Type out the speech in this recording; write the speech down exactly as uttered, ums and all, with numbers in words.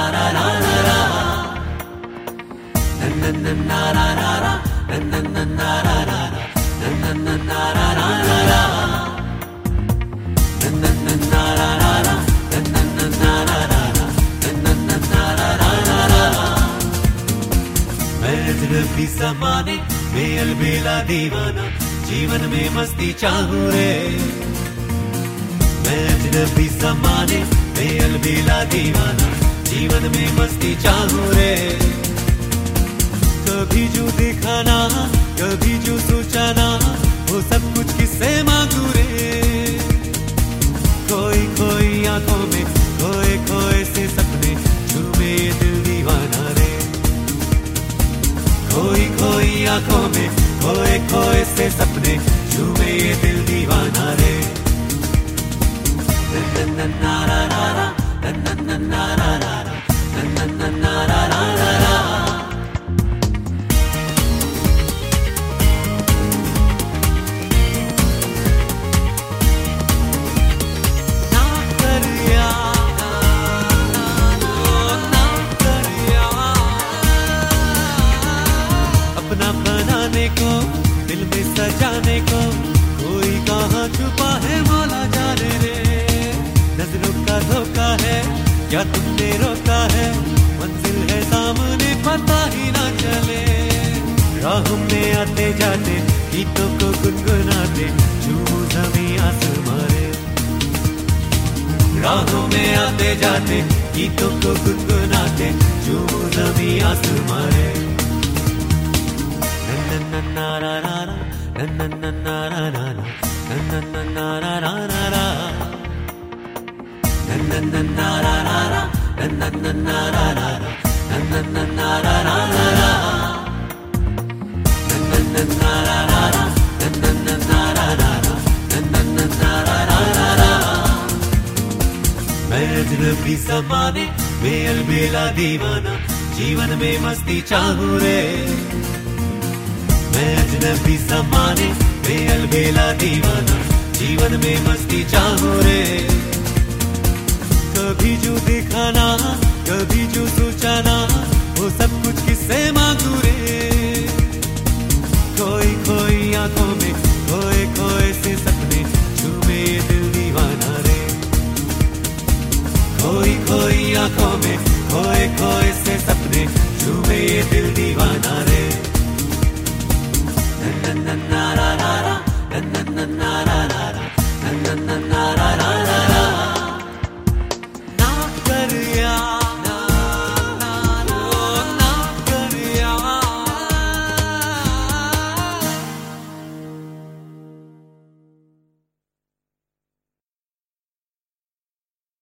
अजनबी ज़माने में अलबेला दीवाना, जीवन में मस्ती चाहूं रे। मैं अजनबी ज़माने में अलबेला दीवाना, जीवन में मस्ती चाहूं रे। कभी जो देखा ना, कभी जो सोचा ना, वो सब कुछ किससे मांगू रे। खोई खोई आंखों में खोए खोए से सपने, झूमे ये दिल दीवाना रे। खोई खोई आंखों में खोए खोए से सपने, झूमे ये दिल दीवाना रे। को दिल में सजाने को कोई कहाँ छुपा है मौला जाने रे। नजरों का धोखा है क्या तुमने रोका है, मंजिल है सामने पता ही ना चले। राहों में आते जाते गीतों को गुनगुनाते, झूमू ज़मीं आसमां रे। राहों में आते जाते गीतों को गुनगुनाते, झूमू ज़मीं आसमां रे। मैं अजनबी ज़माने में अलबेला दीवाना, जीवन में मस्ती चाहूं रे। मैं अजनबी ज़माने में अलबेला दीवाना, जीवन में मस्ती चाहूं रे। कभी जो देखा ना, कभी जो सोचा ना, वो सब कुछ किससे मांगू रे। खोई खोई आंखों में खोए खोए से सपने, झूमे ये दिल दीवाना रे। खोई खोई आंखों में खोए खोए से सपने, झूमे ये दिल दीवाना रे। na na na na na na na na na na na na na